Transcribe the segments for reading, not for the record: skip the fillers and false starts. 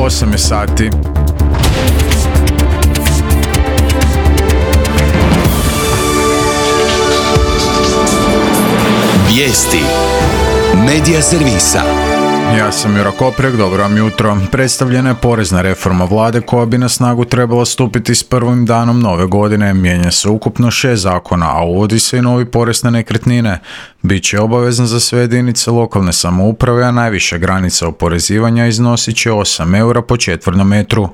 8 je sati. Vijesti Medija servisa. Ja sam Juro Koprek, dobro vam jutro. Predstavljena je porezna reforma vlade koja bi na snagu trebala stupiti s prvim danom nove godine. Mijenja se ukupno 6 zakona, a uvodi se i novi porez na nekretnine. Biće obavezan za sve jedinice lokalne samouprave, a najviša granica oporezivanja iznosit će 8 eura po četvrnom metru.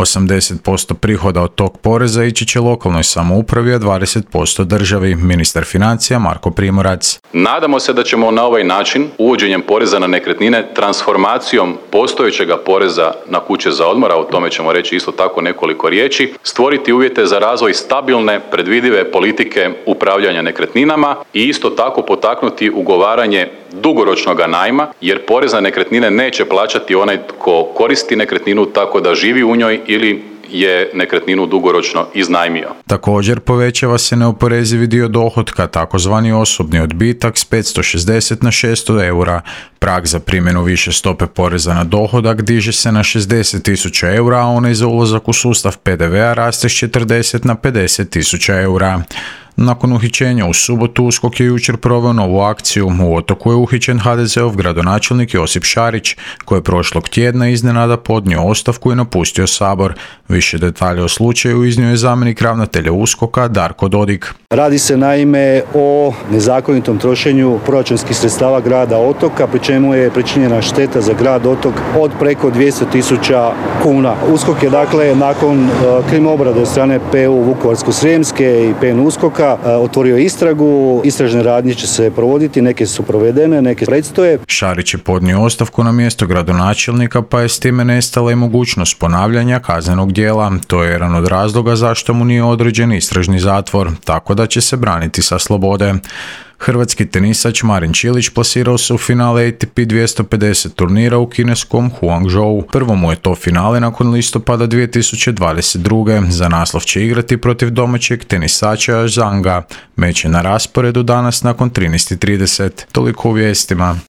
80% prihoda od tog poreza ići će lokalnoj samoupravi, a 20% državi. Ministar financija Marko Primorac. Nadamo se da ćemo na ovaj način, uvođenjem poreza na nekretnine, transformacijom postojećega poreza na kuće za odmor, a o tome ćemo reći isto tako nekoliko riječi, stvoriti uvjete za razvoj stabilne, predvidive politike upravljanja nekretninama i isto tako potaknuti ugovaranje dugoročnog najma, jer porez na nekretnine neće plaćati onaj tko koristi nekretninu tako da živi u njoj ili je nekretninu dugoročno iznajmio. Također povećava se neoporezivi dio dohotka, takozvani osobni odbitak, s 560 na 600 eura. Prag za primjenu više stope poreza na dohodak diže se na 60.000 eura, a onaj za ulazak u sustav PDV-a raste s 40 na 50.000 eura. Nakon uhićenja u subotu, USKOK je jučer proveo novu akciju. U Otoku je uhićen HDZ-ov gradonačelnik Josip Šarić, koji je prošlog tjedna iznenada podnio ostavku i napustio Sabor. Više detalja o slučaju iznio je zamjenik ravnatelja USKOK-a Darko Dodik. Radi se naime o nezakonitom trošenju proračunskih sredstava grada Otoka, pri čemu je pričinjena šteta za grad Otok od preko 200.000 kuna. USKOK je dakle nakon krim obrade od strane PU Vukovarsko-srijemske i PN USKOK-a otvorio istragu. Istražne radnje će se provoditi, neke su provedene, neke predstoje. Šarić je podnio ostavku na mjesto gradonačelnika, pa je s time nestala i mogućnost ponavljanja kaznenog djela. To je jedan od razloga zašto mu nije određen istražni zatvor, tako da će se braniti sa slobode. Hrvatski tenisač Marin Čilić plasirao se u finale ATP 250 turnira u kineskom Guangzhou. Prvo mu je to finale nakon listopada 2022. Za naslov će igrati protiv domaćeg tenisača Zhanga. Meč je na rasporedu danas nakon 13:30. Toliko u vijestima.